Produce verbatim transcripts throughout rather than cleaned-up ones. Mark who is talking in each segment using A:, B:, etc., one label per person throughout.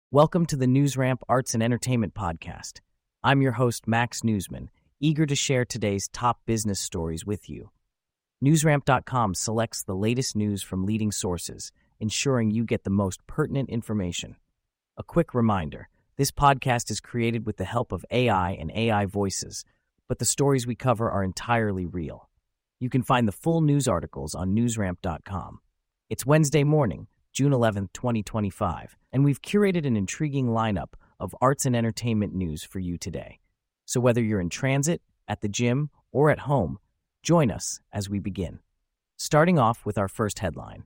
A: Welcome to the NewsRamp Arts and Entertainment Podcast. I'm your host, Max Newsman, eager to share today's top business stories with you. NewsRamp dot com selects the latest news from leading sources, ensuring you get the most pertinent information. A quick reminder, this podcast is created with the help of A I and A I voices, but the stories we cover are entirely real. You can find the full news articles on NewsRamp dot com. It's Wednesday morning, June eleventh, twenty twenty-five, and we've curated an intriguing lineup of arts and entertainment news for you today. So whether you're in transit, at the gym, or at home, join us as we begin. Starting off with our first headline.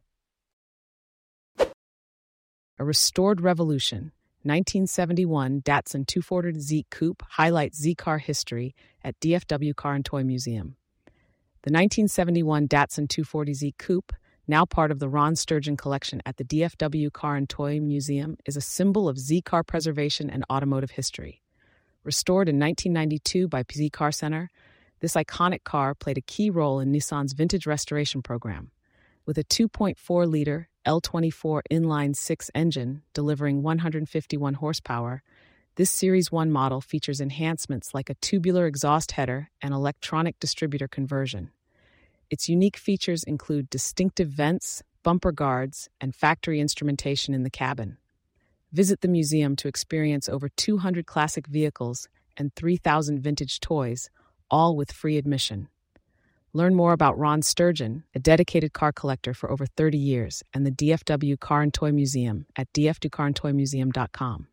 B: A restored revolution. nineteen seventy-one Datsun two forty Z Coupe highlights Z-Car history at D F W Car and Toy Museum. The nineteen seventy-one Datsun two forty Z Coupe, now part of the Ron Sturgeon collection at the D F W Car and Toy Museum, is a symbol of Z-Car preservation and automotive history. Restored in nineteen ninety-two by Z-Car Center, this iconic car played a key role in Nissan's vintage restoration program. With a two point four liter L twenty-four inline six engine delivering one hundred fifty-one horsepower, this Series one model features enhancements like a tubular exhaust header and electronic distributor conversion. Its unique features include distinctive vents, bumper guards, and factory instrumentation in the cabin. Visit the museum to experience over two hundred classic vehicles and three thousand vintage toys, all with free admission. Learn more about Ron Sturgeon, a dedicated car collector for over thirty years, and the D F W Car and Toy Museum at d f w car and toy museum dot com.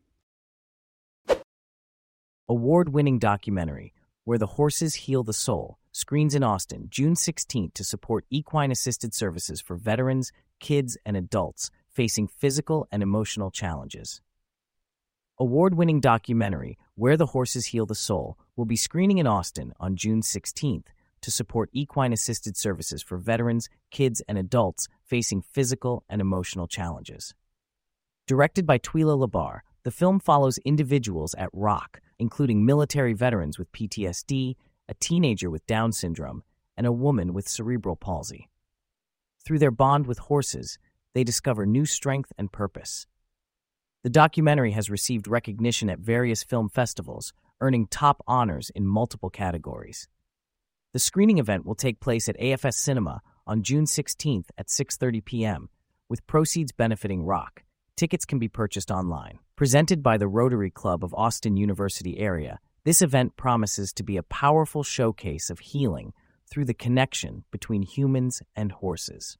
A: Award-winning documentary, Where the Horses Heal the Soul, screens in Austin, June sixteenth to support equine-assisted services for veterans, kids, and adults facing physical and emotional challenges. Award-winning documentary, Where the Horses Heal the Soul, will be screening in Austin on June sixteenth to support equine-assisted services for veterans, kids, and adults facing physical and emotional challenges. Directed by Twila Labar, the film follows individuals at Rock, including military veterans with P T S D, a teenager with Down syndrome, and a woman with cerebral palsy. Through their bond with horses, they discover new strength and purpose. The documentary has received recognition at various film festivals, earning top honors in multiple categories. The screening event will take place at A F S Cinema on June sixteenth at six thirty p.m., with proceeds benefiting Rock. Tickets can be purchased online. Presented by the Rotary Club of Austin University area, this event promises to be a powerful showcase of healing through the connection between humans and horses.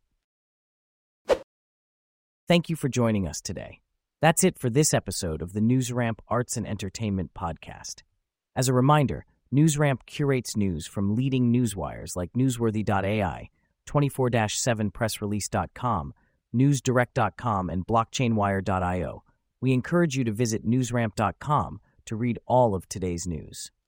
A: Thank you for joining us today. That's it for this episode of the NewsRamp Arts and Entertainment Podcast. As a reminder, NewsRamp curates news from leading newswires like newsworthy dot a i, twenty-four seven press release dot com, news direct dot com, and blockchain wire dot i o. We encourage you to visit newsramp dot com to read all of today's news.